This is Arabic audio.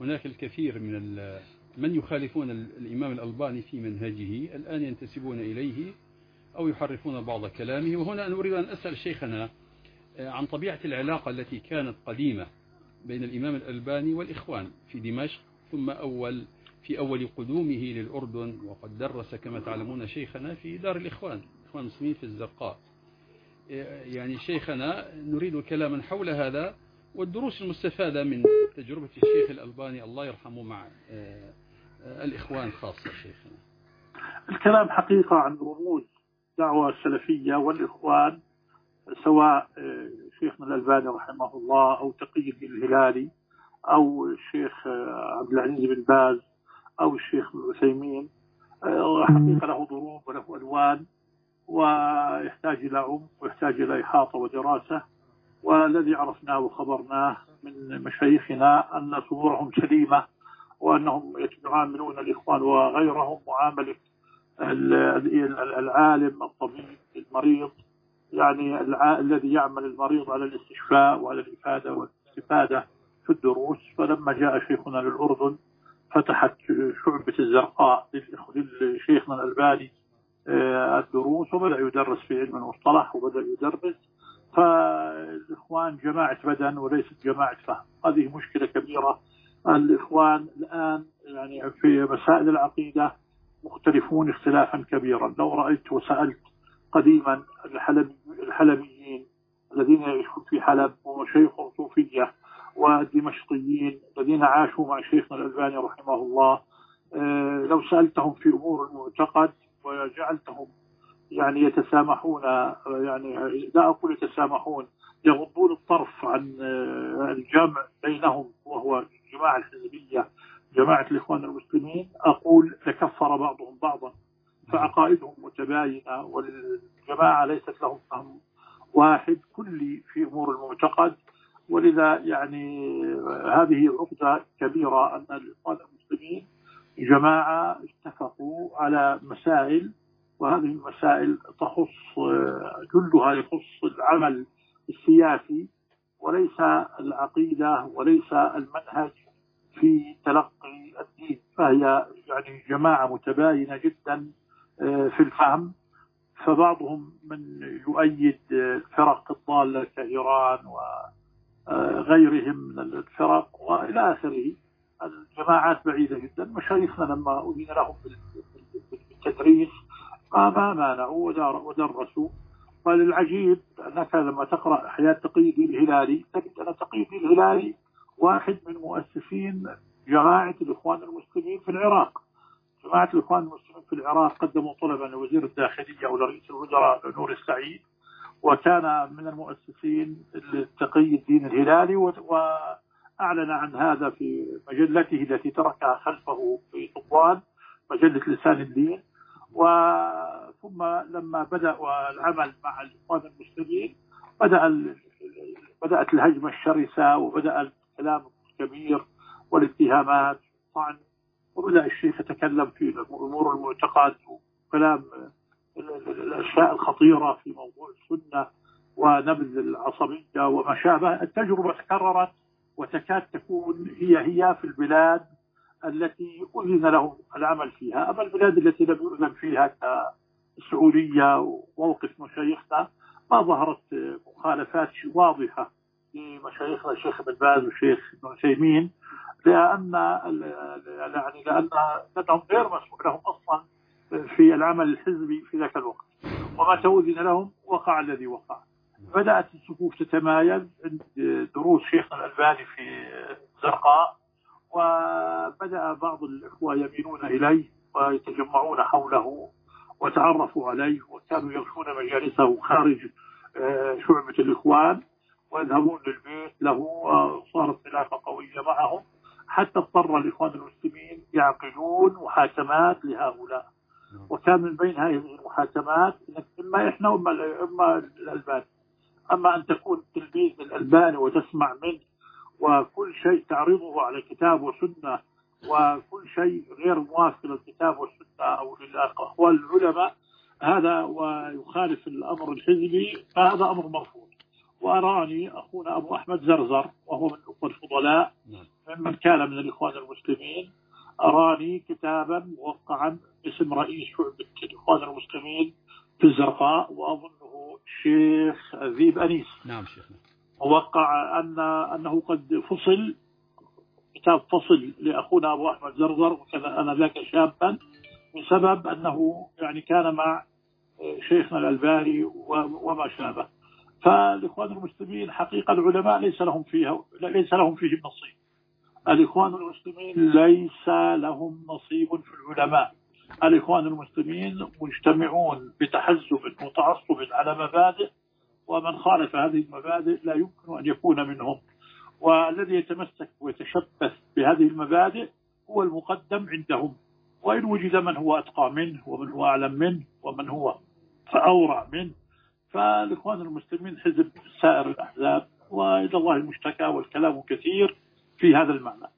هناك الكثير من يخالفون الإمام الألباني في منهجه الآن ينتسبون إليه أو يحرفون بعض كلامه. وهنا أنا أريد أن أسأل شيخنا عن طبيعة العلاقة التي كانت قديمة بين الإمام الألباني والإخوان في دمشق، ثم في أول قدومه للأردن، وقد درس كما تعلمون شيخنا في دار الإخوان المسلمين في الزرقاء. يعني شيخنا نريد كلاما حول هذا والدروس المستفادة من تجربة الشيخ الألباني الله يرحمه مع الإخوان خاصة. شيخنا الكلام حقيقة عن رموز الدعوة السلفية والإخوان، سواء شيخنا الألباني رحمه الله أو تقي الدين الهلالي أو الشيخ عبد العزيز بن باز أو الشيخ العثيمين، حقيقة له ضروب وله ألوان، ويحتاج إلى عمق ويحتاج إلى إحاطة ودراسة. والذي عرفناه وخبرناه من مشايخنا أن صدورهم سليمة، وأنهم يعاملون الإخوان وغيرهم معاملة العالم الطبيب المريض، يعني الذي يعمل المريض على الاستشفاء وعلى الإفادة والاستفادة في الدروس. فلما جاء شيخنا للأردن فتحت شعبة الزرقاء لشيخنا الألباني الدروس، وبدأ يدرس في علم المصطلح وبدأ يدرس. فالإخوان جماعة بدن وليست جماعة فهم، هذه مشكلة كبيرة. الإخوان الآن يعني في مسائل العقيدة مختلفون اختلافا كبيرا. لو رأيت وسألت قديما الحلبيين الذين يعيشون في حلب وشيخ الصوفية والدمشقيين الذين عاشوا مع شيخنا الألباني رحمه الله، لو سألتهم في أمور المعتقد وجعلتهم يعني يتسامحون، يعني لا أقول يتسامحون، يغضون الطرف عن الجمع بينهم وهو الجماعة الحزبية جماعة الإخوان المسلمين، أقول لكفر بعضهم بعضا. فعقائدهم متباينة والجماعة ليست لهم فهم واحد كلي في أمور المعتقد. ولذا يعني هذه عقدة كبيرة أن الإخوان المسلمين جماعة اتفقوا على مسائل، وهذه المسائل تخص كلها يخص العمل السياسي وليس العقيدة وليس المنهج في تلقي الدين. فهي يعني جماعة متباينة جدا في الفهم. فبعضهم من يؤيد الفرق الضالة كإيران وغيرهم من الفرق وإلى آخره. الجماعات بعيدة جدا. مشايخنا لما أذن لهم بالتدريس ما مانعوا ودرسوا. وللعجيب أنك لما تقرأ حياة تقي الدين الهلالي تجد أن تقي الدين الهلالي واحد من مؤسسين جماعة الإخوان المسلمين في العراق. جماعة الإخوان المسلمين في العراق قدموا طلبا لوزير الداخلية ولرئيس الوزراء نور السعيد، وكان من المؤسسين تقي الدين الهلالي، وأعلن عن هذا في مجلته التي تركها خلفه في طبوان، مجلة لسان الدين. ثم لما بدأ العمل مع الإخوان المسلمين بدأت الهجمة الشرسة وبدأ الكلام الكبير والاتهامات طبعا، وبدأ الشيخ يتكلم في أمور المعتقد وكلام الأشياء الخطيرة في موضوع السنة ونبذ العصبية وما شابه. التجربة تكررت وتكاد تكون هي في البلاد التي أذن لهم العمل فيها. أما البلاد التي لم يؤذن فيها كالسعودية وموقف مشايخنا ما ظهرت مخالفات واضحة لمشايخنا الشيخ بن باز والشيخ ابن عثيمين، لأنهم غير مسموح لهم أصلا في العمل الحزبي في ذاك الوقت، وما تؤذن لهم وقع الذي وقع. بدأت الصفوف تتمايز عند دروس شيخنا الألباني في زرقاء، وبدأ بعض الإخوة يميلون إليه ويتجمعون حوله وتعرفوا عليه، وكانوا يغشون مجالسه خارج شعبة الإخوان ويذهبون للبيت له، وصارت علاقة قوية معهم حتى اضطر الإخوان المسلمين يعقدون محاكمات لهؤلاء. وكان من بين هذه المحاكمات إما إحنا وإما الألباني. أما أن تكون تلميذ الألباني وتسمع منه وكل شيء تعرضه على كتاب وسنة وكل شيء غير موافق للكتاب والسنة أو لأقوال العلماء، هذا ويخالف الأمر الحزبي، فهذا أمر مرفوض. وأراني أخونا أبو أحمد زرزر وهو من الأخوة الفضلاء ممن كان من الإخوان المسلمين، أراني كتابا موقعا باسم رئيس شعبة الإخوان المسلمين في الزرقاء، وأظنه الشيخ ذيب أنيس. نعم شيخنا. موقع أنه قد فصل، كتاب فصل لأخونا أبو أحمد زرزر، وكان أنا ذاك شابا، بسبب أنه يعني كان مع شيخنا الألباني وما شابه. فالإخوان المسلمين حقيقة العلماء ليس لهم فيهم نصيب. الإخوان المسلمين ليس لهم نصيب في العلماء. الإخوان المسلمين مجتمعون بتحزب وتعصب على مبادئ، ومن خالف هذه المبادئ لا يمكن أن يكون منهم، والذي يتمسك ويتشبث بهذه المبادئ هو المقدم عندهم، وإن وجد من هو أتقى منه ومن هو أعلم منه ومن هو أورع منه. فالإخوان المسلمين حزب سائر الأحزاب، وإلى الله المشتكى، والكلام كثير في هذا المعنى.